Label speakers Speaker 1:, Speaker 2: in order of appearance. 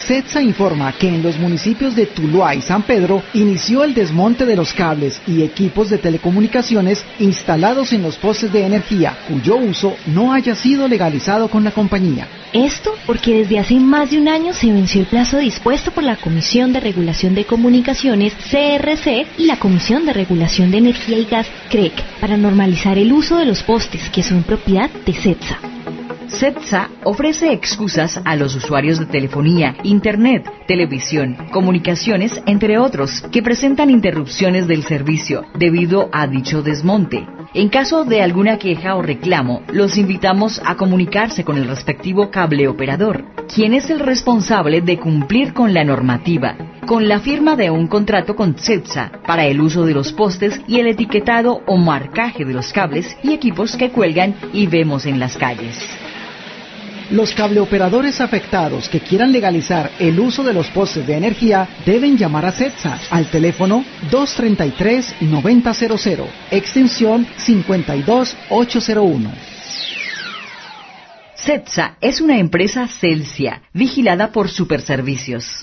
Speaker 1: CETSA informa que en los municipios de Tuluá y San Pedro inició el desmonte de los cables y equipos de telecomunicaciones instalados en los postes de energía, cuyo uso no haya sido legalizado con la compañía.
Speaker 2: Esto porque desde hace más de un año se venció el plazo dispuesto por la Comisión de Regulación de Comunicaciones, CRC, y la Comisión de Regulación de Energía y Gas, CREC, para normalizar el uso de los postes que son propiedad de CETSA.
Speaker 3: CETSA ofrece excusas a los usuarios de telefonía, internet, televisión, comunicaciones, entre otros, que presentan interrupciones del servicio debido a dicho desmonte. En caso de alguna queja o reclamo, los invitamos a comunicarse con el respectivo cable operador, quien es el responsable de cumplir con la normativa, con la firma de un contrato con CETSA para el uso de los postes y el etiquetado o marcaje de los cables y equipos que cuelgan y vemos en las calles.
Speaker 1: Los cableoperadores afectados que quieran legalizar el uso de los postes de energía deben llamar a CETSA al teléfono 233-9000, extensión 52801.
Speaker 3: CETSA es una empresa Celsia, vigilada por Superservicios.